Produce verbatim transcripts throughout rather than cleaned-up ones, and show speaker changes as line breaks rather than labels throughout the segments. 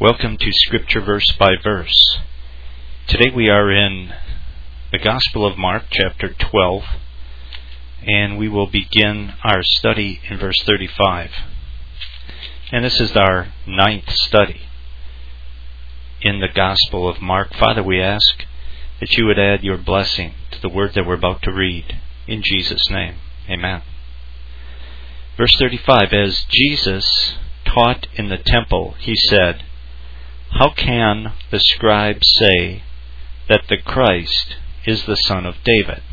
Welcome to Scripture Verse by Verse. Today we are in the Gospel of Mark, chapter twelve, and we will begin our study in verse thirty-five. And this is our ninth study in the Gospel of Mark. Father, we ask that you would add your blessing to the word that we're about to read. In Jesus' name, amen. Verse thirty-five, as Jesus taught in the temple, he said, "How can the scribes say that the Christ is the son of David?"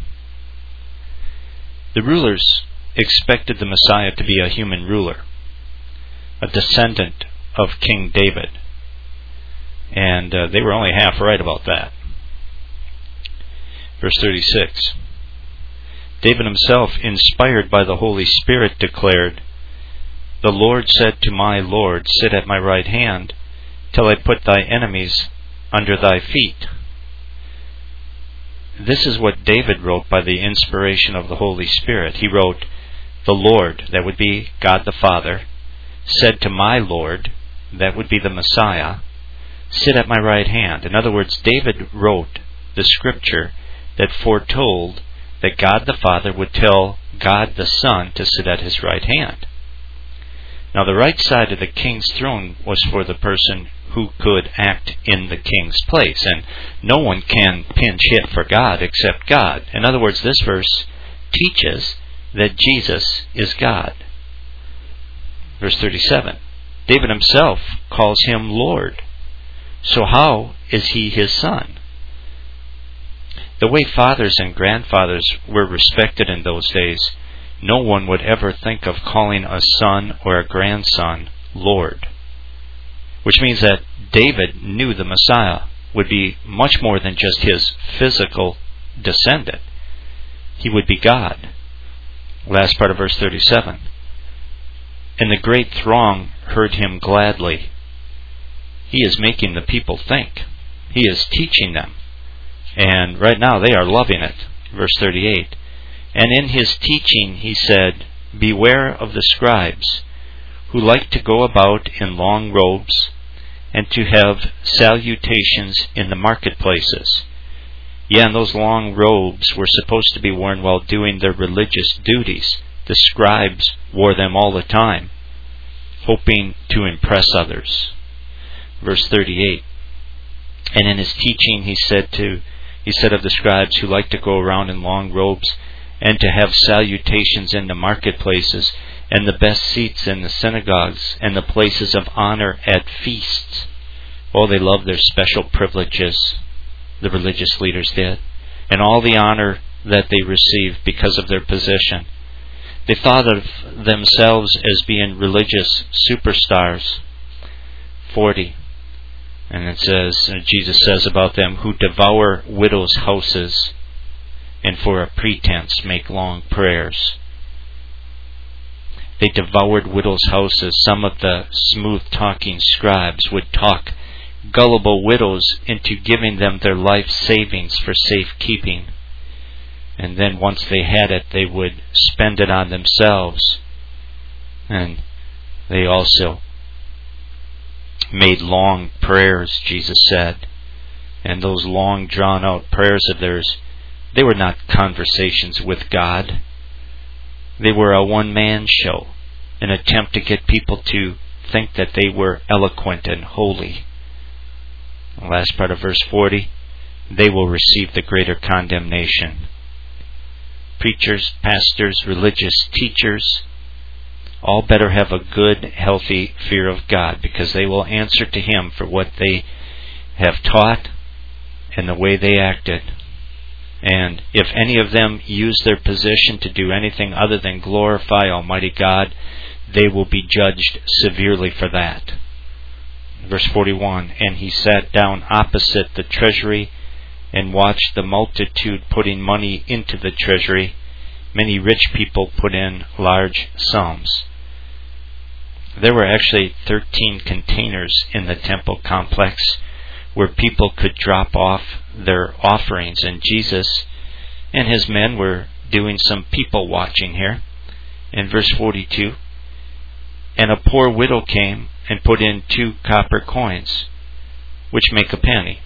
The rulers expected the Messiah to be a human ruler, a descendant of King David. And uh, they were only half right about that. Verse thirty-six. David himself, inspired by the Holy Spirit, declared, "The Lord said to my Lord, sit at my right hand, till I put thy enemies under thy feet." This is what David wrote by the inspiration of the Holy Spirit. He wrote, "The Lord," that would be God the Father, "said to my Lord," that would be the Messiah, "sit at my right hand." In other words, David wrote the scripture that foretold that God the Father would tell God the Son to sit at his right hand. Now, the right side of the king's throne was for the person who could act in the king's place, and no one can pinch hit for God except God. In other words, this verse teaches that Jesus is God. Verse thirty-seven, David himself calls him Lord. So how is he his son? The way fathers and grandfathers were respected in those days, no one would ever think of calling a son or a grandson Lord. Which means that David knew the Messiah would be much more than just his physical descendant. He would be God. Last part of verse thirty-seven. And the great throng heard him gladly. He is making the people think. He is teaching them. And right now they are loving it. Verse thirty-eight. And in his teaching he said, "Beware of the scribes, who like to go about in long robes, and to have salutations in the marketplaces." Yeah, and those long robes were supposed to be worn while doing their religious duties. The scribes wore them all the time, hoping to impress others. Verse thirty-eight. And in his teaching he said to he said of the scribes who like to go around in long robes, and to have salutations in the marketplaces, and the best seats in the synagogues, and the places of honor at feasts. Oh, they loved their special privileges, the religious leaders did, and all the honor that they received because of their position. They thought of themselves as being religious superstars. forty. And it says, Jesus says about them, "who devour widows' houses, and for a pretense make long prayers." They devoured widows' houses. Some of the smooth-talking scribes would talk gullible widows into giving them their life savings for safekeeping. And then once they had it, they would spend it on themselves. And they also made long prayers, Jesus said. And those long drawn-out prayers of theirs, they were not conversations with God. They were a one-man show, an attempt to get people to think that they were eloquent and holy. The last part of verse forty, they will receive the greater condemnation. Preachers, pastors, religious teachers, all better have a good, healthy fear of God, because they will answer to Him for what they have taught and the way they acted. And if any of them use their position to do anything other than glorify Almighty God, they will be judged severely for that. Verse forty-one, and he sat down opposite the treasury and watched the multitude putting money into the treasury. Many rich people put in large sums. There were actually thirteen containers in the temple complex where people could drop off their offerings. And Jesus and his men were doing some people watching here. In verse forty-two, And a poor widow came and put in two copper coins, which make a penny.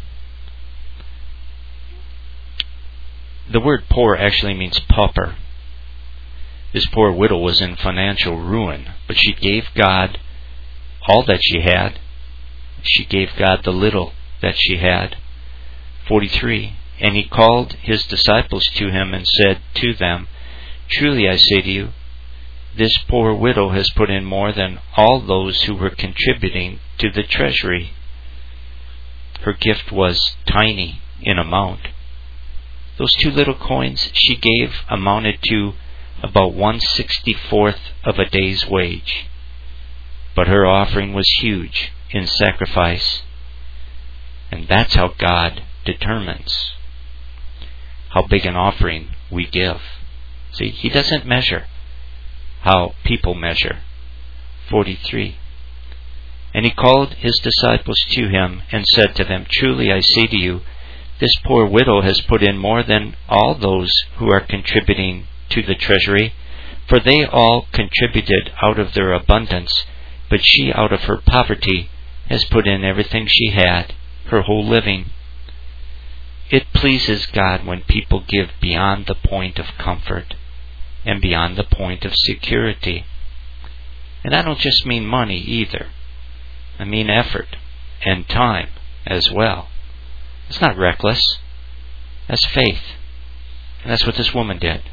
The word poor actually means pauper. This poor widow was in financial ruin, but she gave God all that she had. She gave God the little that she had. forty-three. And he called his disciples to him and said to them, Truly I say to you, this poor widow has put in more than all those who were contributing to the treasury. Her gift was tiny in amount. Those two little coins she gave amounted to about one sixty-fourth of a day's wage. But her offering was huge in sacrifice. And that's how God determines how big an offering we give. See, He doesn't measure how people measure. forty-three. And He called His disciples to Him and said to them, Truly I say to you, this poor widow has put in more than all those who are contributing to the treasury, for they all contributed out of their abundance, but she out of her poverty has put in everything she had, her whole living. It pleases God when people give beyond the point of comfort and beyond the point of security. And I don't just mean money either. I mean effort and time as well. It's not reckless. That's faith. And that's what this woman did.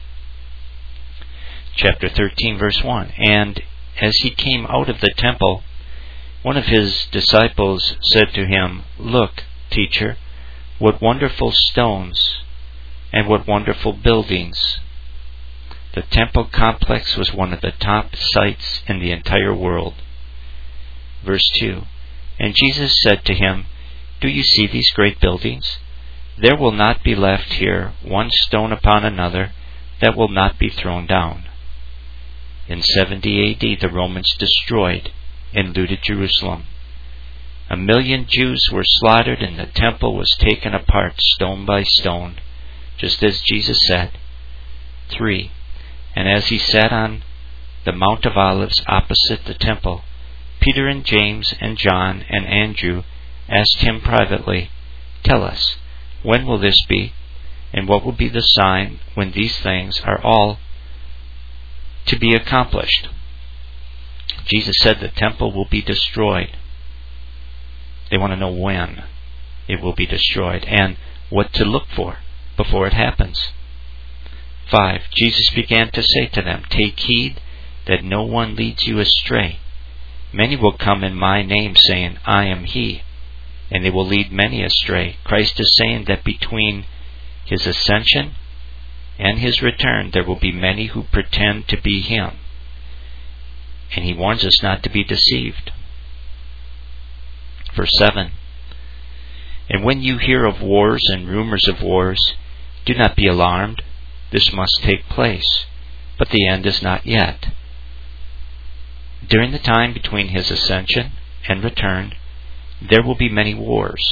Chapter thirteen, verse one. And as he came out of the temple, one of his disciples said to him, Look, teacher, what wonderful stones and what wonderful buildings. The temple complex was one of the top sites in the entire world. Verse two. And Jesus said to him, Do you see these great buildings? There will not be left here one stone upon another that will not be thrown down. In seventy A D, the Romans destroyed and looted Jerusalem. A million Jews were slaughtered and the temple was taken apart stone by stone, just as Jesus said. three. And as he sat on the Mount of Olives opposite the temple, Peter and James and John and Andrew asked him privately, Tell us, when will this be? And what will be the sign when these things are all to be accomplished? Jesus said the temple will be destroyed. They want to know when it will be destroyed and what to look for before it happens. five. Jesus began to say to them, Take heed that no one leads you astray. Many will come in my name, saying, I am he, and they will lead many astray. Christ is saying that between His ascension and His return, there will be many who pretend to be Him. And He warns us not to be deceived. Verse seven. And when you hear of wars and rumors of wars, do not be alarmed. This must take place, but the end is not yet. During the time between His ascension and return, there will be many wars.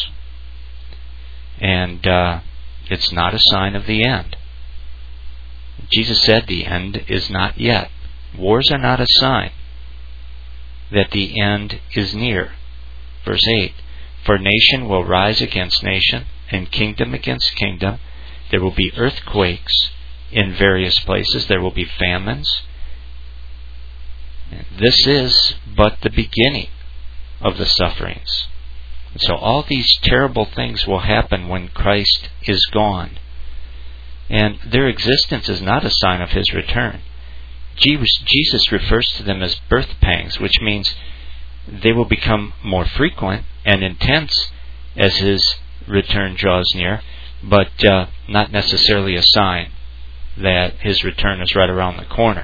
And uh, it's not a sign of the end. Jesus said the end is not yet. Wars are not a sign that the end is near. Verse eight. For nation will rise against nation, and kingdom against kingdom. There will be earthquakes in various places. There will be famines. This is but the beginning of the sufferings. So all these terrible things will happen when Christ is gone. And their existence is not a sign of His return. Jesus refers to them as birth pangs, which means they will become more frequent and intense as His return draws near, but uh, not necessarily a sign that His return is right around the corner.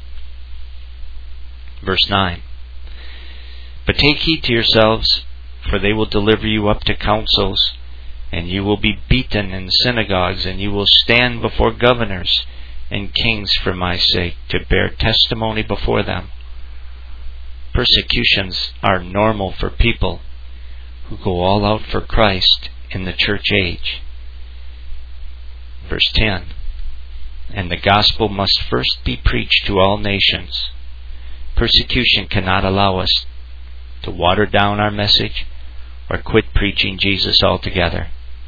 Verse nine. But take heed to yourselves, for they will deliver you up to councils, and you will be beaten in synagogues, and you will stand before governors and kings for my sake, to bear testimony before them. Persecutions are normal for people who go all out for Christ in the church age. Verse ten. And the gospel must first be preached to all nations. Persecution cannot allow us to water down our message or quit preaching Jesus altogether.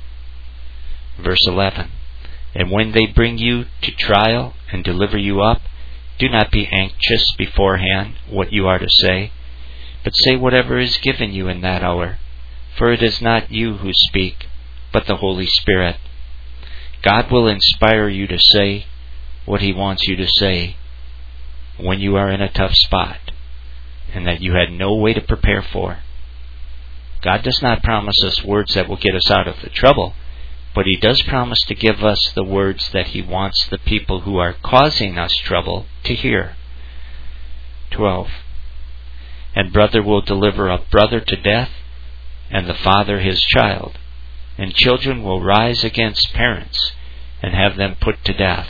Verse eleven. And when they bring you to trial and deliver you up, do not be anxious beforehand what you are to say, but say whatever is given you in that hour. For it is not you who speak, but the Holy Spirit. God will inspire you to say what He wants you to say when you are in a tough spot and that you had no way to prepare for. God does not promise us words that will get us out of the trouble, but He does promise to give us the words that He wants the people who are causing us trouble to hear. twelve. And brother will deliver up brother to death, and the father his child, and children will rise against parents and have them put to death.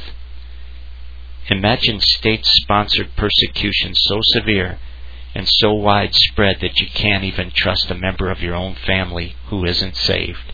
Imagine state-sponsored persecution so severe and so widespread that you can't even trust a member of your own family who isn't saved.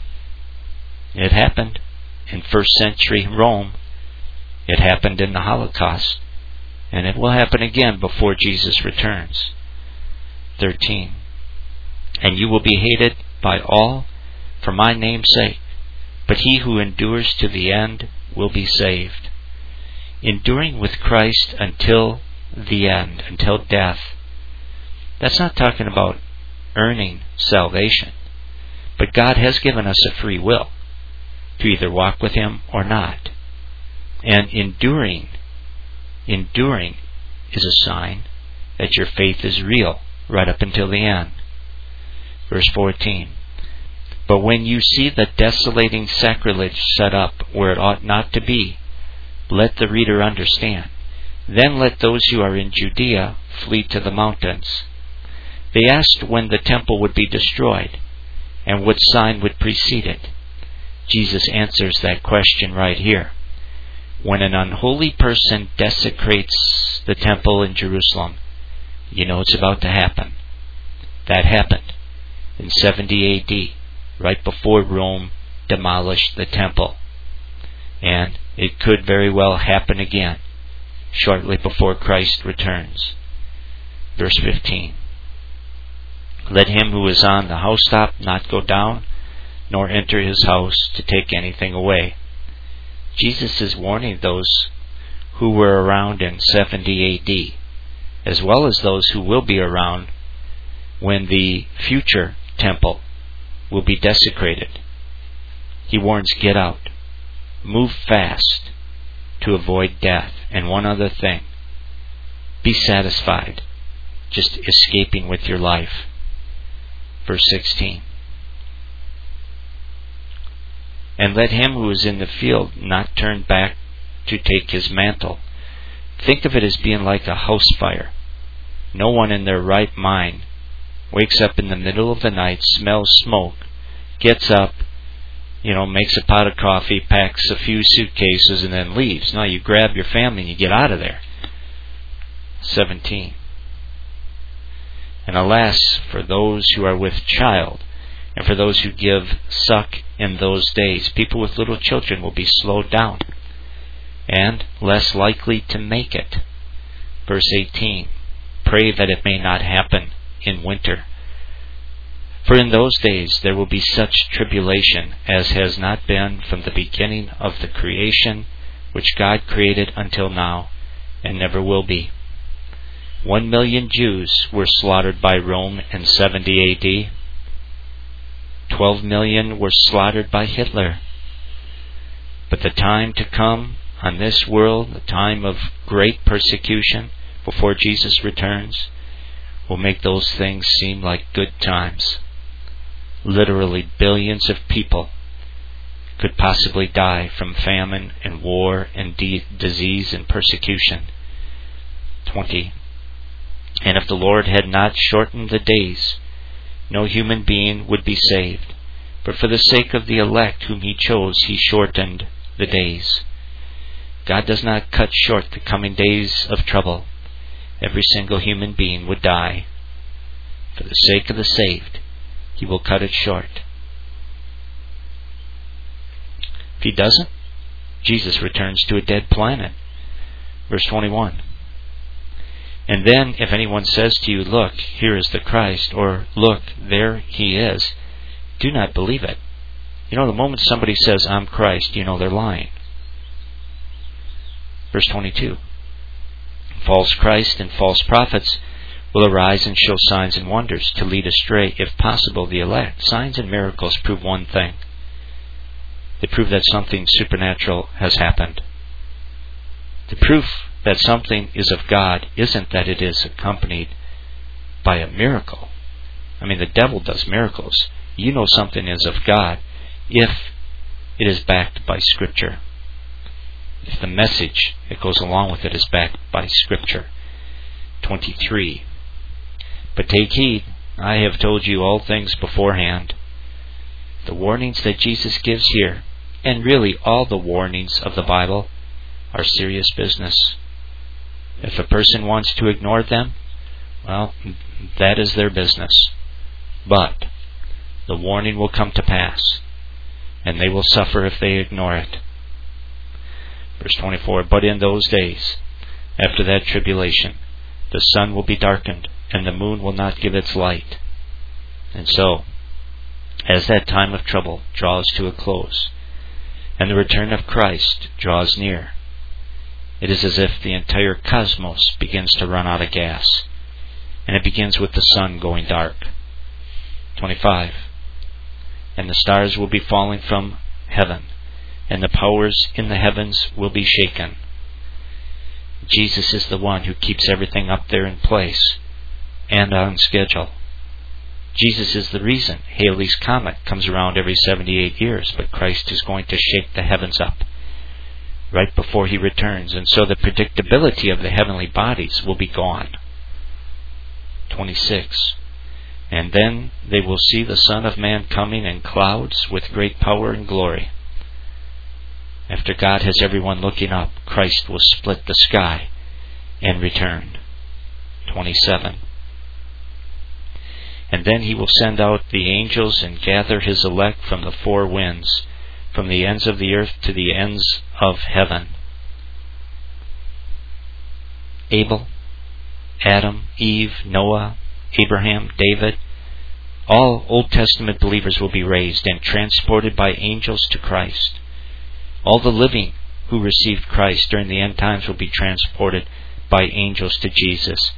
It happened in first century Rome. It happened in the Holocaust. And it will happen again before Jesus returns. thirteen. And you will be hated by all for my name's sake, but he who endures to the end will be saved. Enduring with Christ until the end, until death. That's not talking about earning salvation. But God has given us a free will to either walk with Him or not. And enduring, enduring is a sign that your faith is real right up until the end. Verse fourteen. But when you see the desolating sacrilege set up where it ought not to be, let the reader understand. Then let those who are in Judea flee to the mountains. They asked when the temple would be destroyed, and what sign would precede it. Jesus answers that question right here. When an unholy person desecrates the temple in Jerusalem, you know it's about to happen. That happened in seventy A D, right before Rome demolished the temple. And it could very well happen again, shortly before Christ returns. Verse fifteen. Let him who is on the housetop not go down, nor enter his house to take anything away. Jesus is warning those who were around in seventy A D, as well as those who will be around when the future temple will be desecrated. He warns, get out. Move fast to avoid death. And one other thing. Be satisfied just escaping with your life. Verse sixteen. And let him who is in the field not turn back to take his mantle. Think of it as being like a house fire. No one in their right mind wakes up in the middle of the night, smells smoke, gets up, you know, makes a pot of coffee, packs a few suitcases, and then leaves. No, you grab your family and you get out of there. seventeen. And alas, for those who are with child, and for those who give suck in those days, people with little children will be slowed down, and less likely to make it. Verse eighteen. Pray that it may not happen in winter. For in those days there will be such tribulation as has not been from the beginning of the creation which God created until now, and never will be. One million Jews were slaughtered by Rome in seventy A D. Twelve million were slaughtered by Hitler. But the time to come on this world, the time of great persecution before Jesus returns, will make those things seem like good times. Literally billions of people could possibly die from famine and war and de- disease and persecution. twenty. And if the Lord had not shortened the days, no human being would be saved. But for the sake of the elect whom He chose, He shortened the days. God does not cut short the coming days of trouble. Every single human being would die. For the sake of the saved, He will cut it short. If He doesn't, Jesus returns to a dead planet. Verse twenty-one. And then, if anyone says to you, "Look, here is the Christ," or "Look, there he is," do not believe it. You know, the moment somebody says, "I'm Christ," you know they're lying. Verse twenty-two. False Christ and false prophets will arise and show signs and wonders to lead astray, if possible, the elect. Signs and miracles prove one thing. They prove that something supernatural has happened. The proof that something is of God isn't that it is accompanied by a miracle. I mean, the devil does miracles. You know something is of God if it is backed by Scripture. If the message that goes along with it is backed by Scripture. twenty-three. But take heed, I have told you all things beforehand. The warnings that Jesus gives here, and really all the warnings of the Bible, are serious business. If a person wants to ignore them, well, that is their business. But the warning will come to pass, and they will suffer if they ignore it. Verse twenty-four, but in those days, after that tribulation, the sun will be darkened, and the moon will not give its light. And so, as that time of trouble draws to a close, and the return of Christ draws near, it is as if the entire cosmos begins to run out of gas, and it begins with the sun going dark. twenty-five. And the stars will be falling from heaven, and the powers in the heavens will be shaken. Jesus is the one who keeps everything up there in place and on schedule. Jesus is the reason Halley's Comet comes around every seventy-eight years, but Christ is going to shake the heavens up right before he returns, and so the predictability of the heavenly bodies will be gone. twenty-six. And then they will see the Son of Man coming in clouds with great power and glory. After God has everyone looking up, Christ will split the sky and return. twenty-seven. And then he will send out the angels and gather his elect from the four winds, from the ends of the earth to the ends of heaven. Abel, Adam, Eve, Noah, Abraham, David, all Old Testament believers will be raised and transported by angels to Christ. All the living who received Christ during the end times will be transported by angels to Jesus.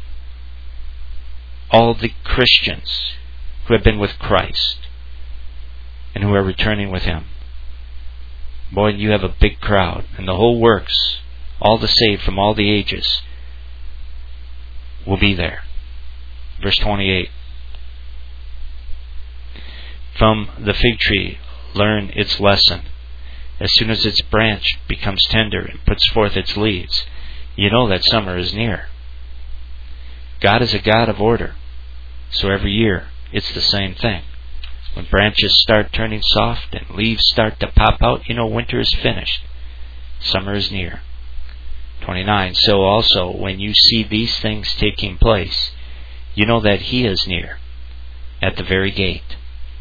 All the Christians who have been with Christ and who are returning with him. Boy, you have a big crowd, and the whole works, all the saved from all the ages, will be there. Verse twenty-eight. From the fig tree, learn its lesson. As soon as its branch becomes tender and puts forth its leaves, you know that summer is near. God is a God of order, so every year it's the same thing. When branches start turning soft and leaves start to pop out, you know winter is finished. Summer is near. twenty-nine. So also, when you see these things taking place, you know that he is near, at the very gate.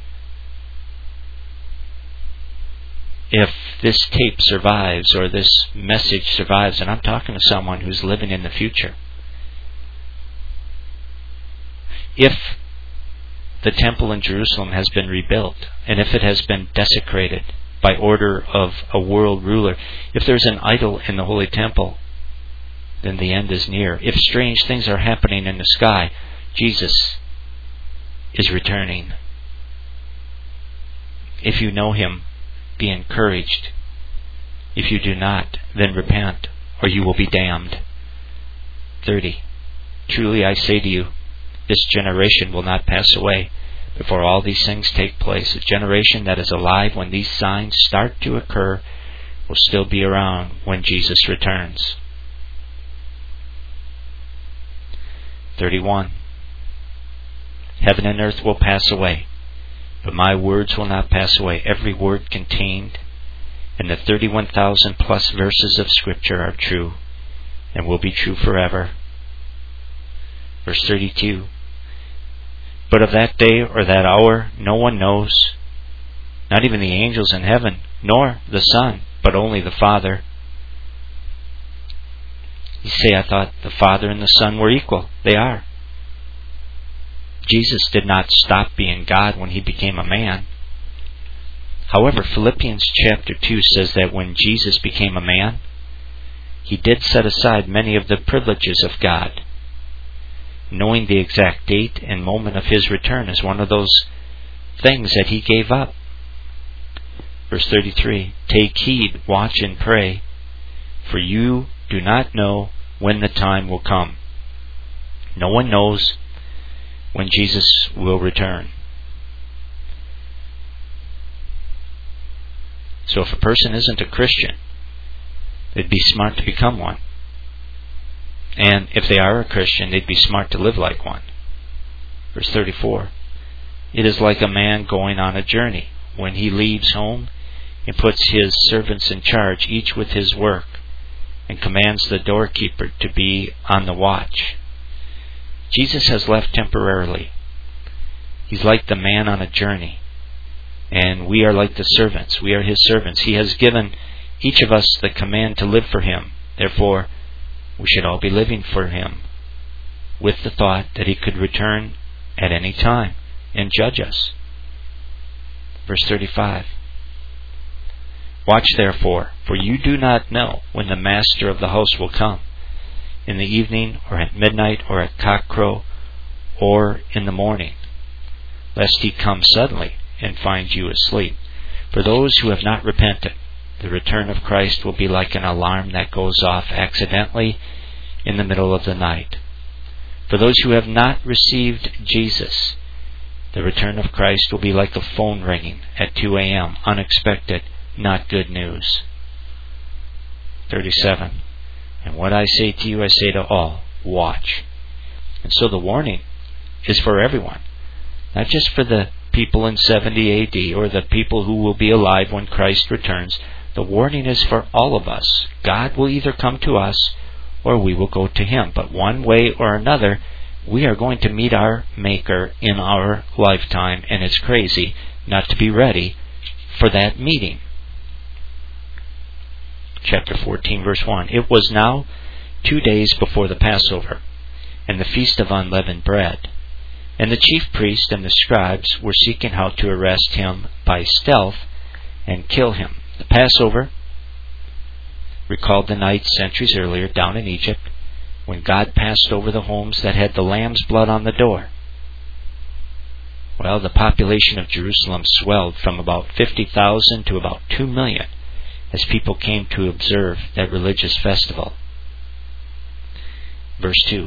If this tape survives, or this message survives, and I'm talking to someone who's living in the future, if the temple in Jerusalem has been rebuilt, and if it has been desecrated by order of a world ruler, if there's an idol in the holy temple, then the end is near. If strange things are happening in the sky, Jesus is returning. If you know him, be encouraged. If you do not, then repent, or you will be damned. thirty. Truly I say to you, this generation will not pass away before all these things take place. A generation that is alive when these signs start to occur will still be around when Jesus returns. thirty-one. Heaven and earth will pass away, but my words will not pass away. Every word contained in the thirty-one thousand plus verses of Scripture are true and will be true forever. Verse thirty-two. But of that day or that hour no one knows, not even the angels in heaven, nor the Son, but only the Father. You say, I thought the Father and the Son were equal. They are. Jesus did not stop being God when He became a man. However, Philippians chapter two says that when Jesus became a man, He did set aside many of the privileges of God. Knowing the exact date and moment of His return is one of those things that He gave up. Verse thirty-three, take heed, watch and pray, for you do not know when the time will come. No one knows when Jesus will return. So if a person isn't a Christian, they'd be smart to become one. And if they are a Christian, they'd be smart to live like one. Verse thirty-four, it is like a man going on a journey. When he leaves home, he puts his servants in charge, each with his work, and commands the doorkeeper to be on the watch. Jesus has left temporarily. He's like the man on a journey. And we are like the servants. We are His servants. He has given each of us the command to live for Him. Therefore, we should all be living for Him, with the thought that He could return at any time and judge us. Verse thirty-five. Watch therefore, for you do not know when the master of the house will come, in the evening, or at midnight, or at cockcrow, or in the morning, lest He come suddenly and find you asleep. For those who have not repented, the return of Christ will be like an alarm that goes off accidentally in the middle of the night. For those who have not received Jesus, the return of Christ will be like a phone ringing at two a.m., unexpected, not good news. thirty-seven. And what I say to you, I say to all, watch. And so the warning is for everyone, not just for the people in seventy A D or the people who will be alive when Christ returns. The warning is for all of us. God will either come to us or we will go to Him. But one way or another, we are going to meet our Maker in our lifetime, and it's crazy not to be ready for that meeting. Chapter fourteen, verse one. It was now two days before the Passover, and the feast of unleavened bread. And the chief priest and the scribes were seeking how to arrest Him by stealth and kill Him. The Passover recalled the night centuries earlier down in Egypt, when God passed over the homes that had the lamb's blood on the door. Well, the population of Jerusalem swelled from about fifty thousand to about two million as people came to observe that religious festival. Verse two.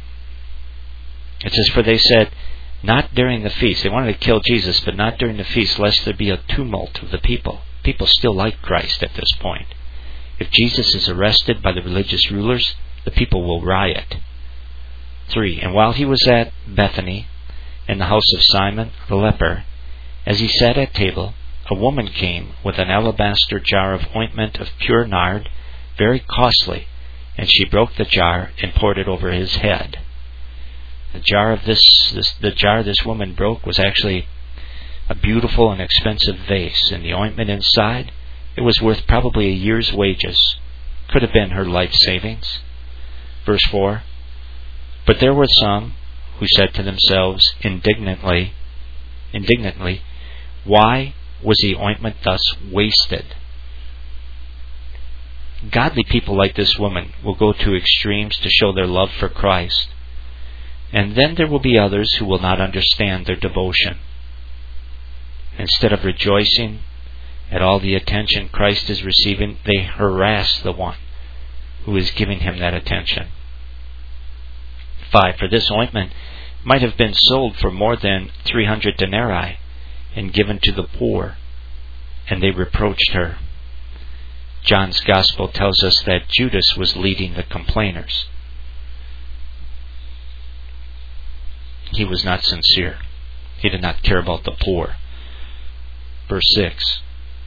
It says, for they said, not during the feast. They wanted to kill Jesus, but not during the feast, lest there be a tumult of the people. People still like Christ at this point. If Jesus is arrested by the religious rulers, the people will riot. Three. And while He was at Bethany, in the house of Simon the leper, as He sat at table, a woman came with an alabaster jar of ointment of pure nard, very costly, and she broke the jar and poured it over His head. The jar of this, this the jar this woman broke was actually a beautiful and expensive vase, and the ointment inside, it was worth probably a year's wages. Could have been her life savings. Verse four. But there were some who said to themselves indignantly, indignantly, why was the ointment thus wasted? Godly people like this woman will go to extremes to show their love for Christ. And then there will be others who will not understand their devotion. Instead of rejoicing at all the attention Christ is receiving, they harass the one who is giving Him that attention. Five. For this ointment might have been sold for more than three hundred denarii and given to the poor, and they reproached her. John's Gospel tells us that Judas was leading the complainers. He was not sincere. He did not care about the poor. Verse six.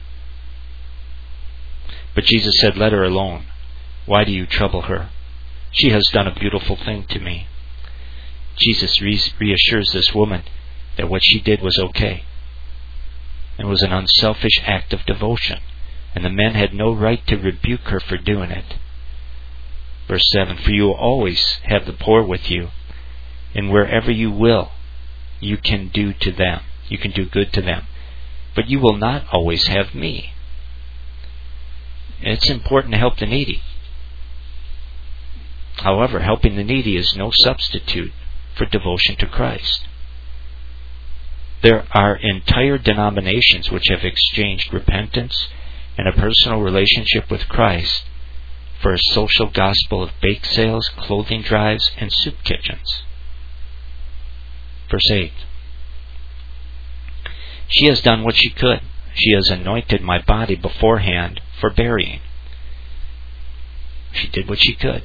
But Jesus said, let her alone. Why do you trouble her? She has done a beautiful thing to me. Jesus reassures this woman that what she did was okay. It was an unselfish act of devotion, and the men had no right to rebuke her for doing it. Verse seven, for you will always have the poor with you, and wherever you will, you can do to them. You can do good to them. But you will not always have me. It's important to help the needy. However, helping the needy is no substitute for devotion to Christ. There are entire denominations which have exchanged repentance and a personal relationship with Christ for a social gospel of bake sales, clothing drives, and soup kitchens. Verse eight. She has done what she could. She has anointed my body beforehand for burying. She did what she could.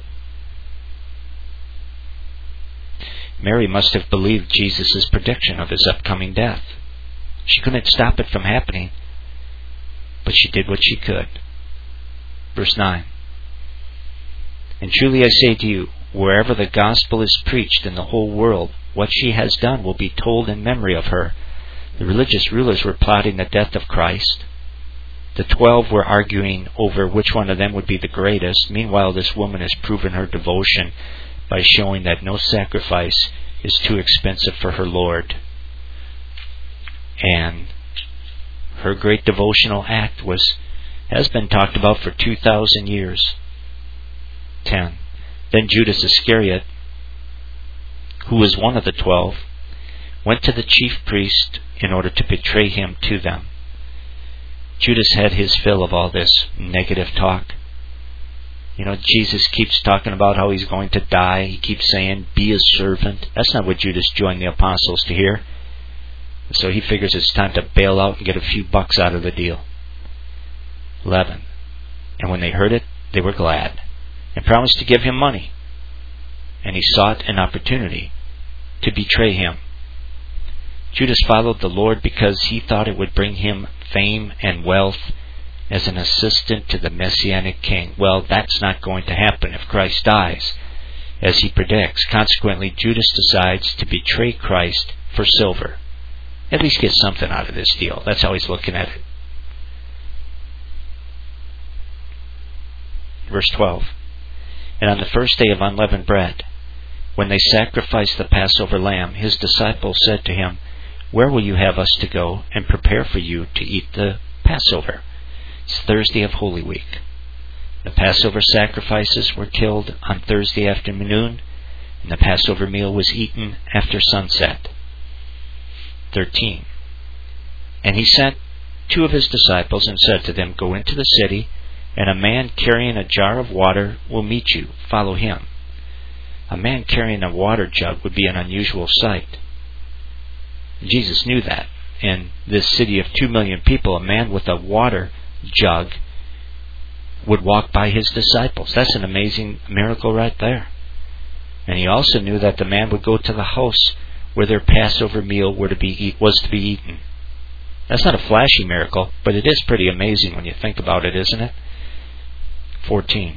Mary must have believed Jesus' prediction of his upcoming death. She couldn't stop it from happening, but she did what she could. Verse nine. And truly I say to you, wherever the gospel is preached in the whole world, what she has done will be told in memory of her. The religious rulers were plotting the death of Christ. The twelve were arguing over which one of them would be the greatest. Meanwhile, this woman has proven her devotion by showing that no sacrifice is too expensive for her Lord. And her great devotional act was has been talked about for two thousand years. ten. Then Judas Iscariot, who was one of the twelve, went to the chief priest in order to betray him to them. Judas had his fill of all this negative talk. You know, Jesus keeps talking about how he's going to die. He keeps saying, be a servant. That's not what Judas joined the apostles to hear. So he figures it's time to bail out and get a few bucks out of the deal. eleven. And when they heard it, they were glad and promised to give him money. And he sought an opportunity to betray him. Judas followed the Lord because he thought it would bring him fame and wealth as an assistant to the Messianic king. Well, that's not going to happen if Christ dies, as he predicts. Consequently, Judas decides to betray Christ for silver. At least get something out of this deal. That's how he's looking at it. Verse twelve. And on the first day of unleavened bread, when they sacrificed the Passover lamb, his disciples said to him, where will you have us to go and prepare for you to eat the Passover? It's Thursday of Holy Week. The Passover sacrifices were killed on Thursday afternoon, and the Passover meal was eaten after sunset. thirteen. And he sent two of his disciples and said to them, go into the city, and a man carrying a jar of water will meet you. Follow him. A man carrying a water jug would be an unusual sight. Jesus knew that. In this city of two million people, a man with a water jug would walk by his disciples. That's an amazing miracle right there. And he also knew that the man would go to the house where their Passover meal were to be eat, was to be eaten. That's not a flashy miracle, but it is pretty amazing when you think about it, isn't it? fourteen.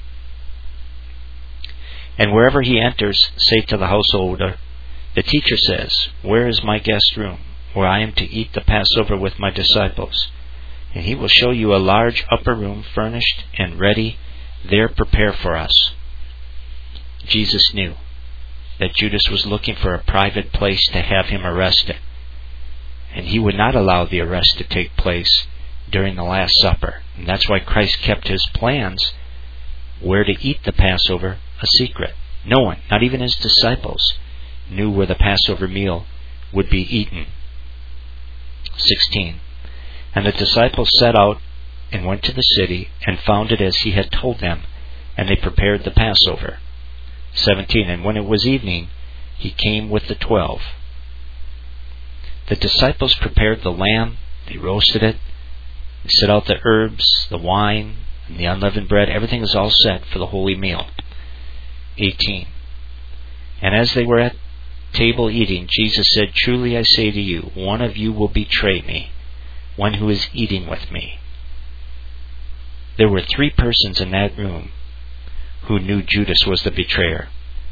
And wherever he enters, say to the householder, the teacher says, where is my guest room, where I am to eat the Passover with my disciples? And he will show you a large upper room furnished and ready. There prepare for us. Jesus knew that Judas was looking for a private place to have him arrested. And he would not allow the arrest to take place during the Last Supper. And that's why Christ kept his plans where to eat the Passover a secret. No one, not even his disciples, knew where the Passover meal would be eaten. sixteen. And the disciples set out and went to the city and found it as he had told them, and they prepared the Passover. seventeen. And when it was evening, he came with the twelve. The disciples prepared the lamb, they roasted it, they set out the herbs, the wine, and the unleavened bread. Everything is all set for the holy meal. eighteen. And as they were at table eating, Jesus said, truly I say to you, one of you will betray me, one who is eating with me. There were three persons in that room who knew Judas was the betrayer.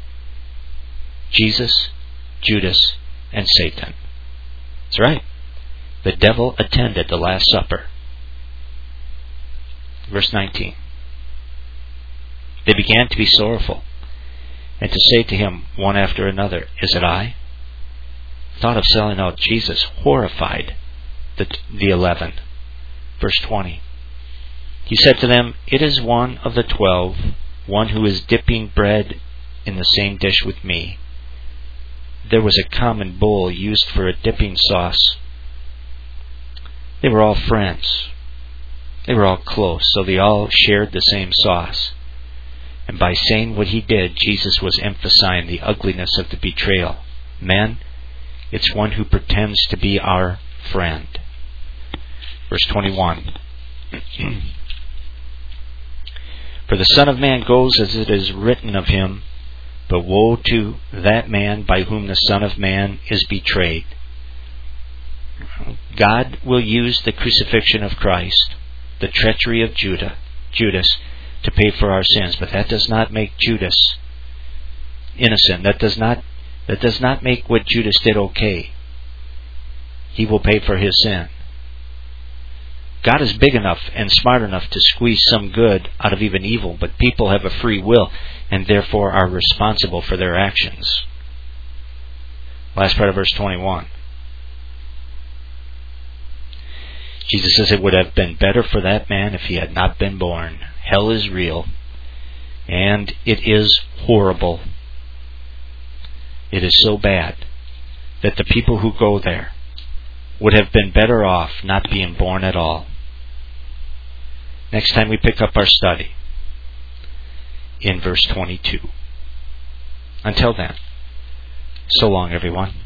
Jesus, Judas, and Satan. That's right. The devil attended the Last Supper. Verse nineteen. They began to be sorrowful, and to say to him one after another, "Is it I?" The thought of selling out Jesus horrified the, the eleven. Verse twenty. He said to them, "It is one of the twelve, one who is dipping bread in the same dish with me." There was a common bowl used for a dipping sauce. They were all friends. They were all close, so they all shared the same sauce. And by saying what he did, Jesus was emphasizing the ugliness of the betrayal. Men, it's one who pretends to be our friend. Verse twenty-one. For the Son of Man goes as it is written of him, but woe to that man by whom the Son of Man is betrayed. God will use the crucifixion of Christ, the treachery of Judah, Judas, to pay for our sins, but that does not make Judas innocent. That does not that does not make what Judas did okay. He will pay for his sin. God is big enough and smart enough to squeeze some good out of even evil, but people have a free will and therefore are responsible for their actions. Last part of verse twenty-one. Jesus says it would have been better for that man if he had not been born. Hell is real, and it is horrible. It is so bad that the people who go there would have been better off not being born at all. Next time we pick up our study in verse twenty-two. Until then, so long, everyone.